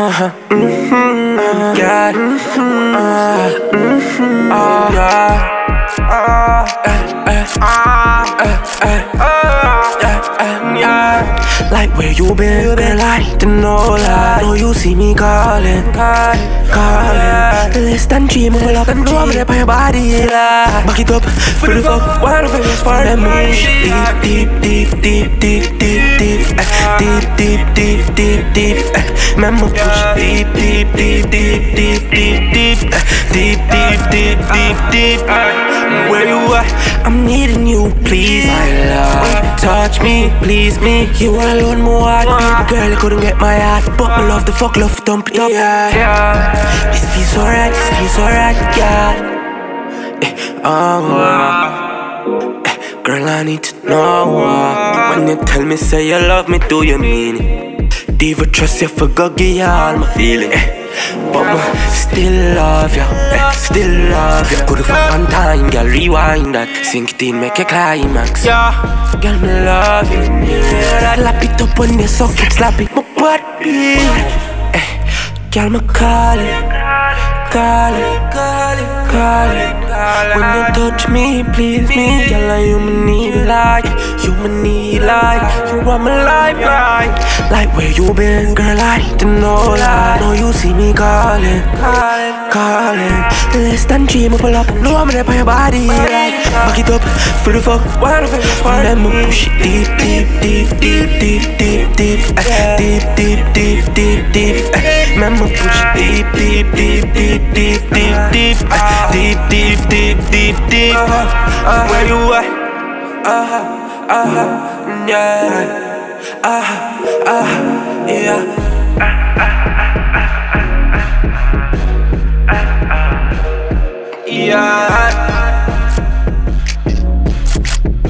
Yeah. Like where you been, girl, I need to know. Like, know you see me calling. Less than dream, pull up and drum it up on your body. Like, back it up, for the fuck, one of us for them. Push it deep. Remember push deep. Where you at? I'm needing you, please. My love, touch me, please me. You alone, more heart. Baby girl, I couldn't get my heart, but my love, the fuck love, dump it up. Yeah. This feels alright, yeah. Girl, I need to know when you tell me, say you love me, do you mean it? Diva, trust you, for God, give you all my feeling. But I still love you, still love you. Put it for one time, girl, rewind that. Sink it in, make a climax. Yeah, girl, me love you. Yeah, slap it up when you suck it, slap it, my body. Girl, me calling. When you touch me, please me. Girl, I you me need like, you are my lifeline. Like where you been, girl, I need to know. Like, know you see me calling. Less than dream, pull up, know I'm there by your body. Like, back it up, for the fuck, one of us for them. Push it deep. Remember push it deep. Where you at? Yeah. Yeah.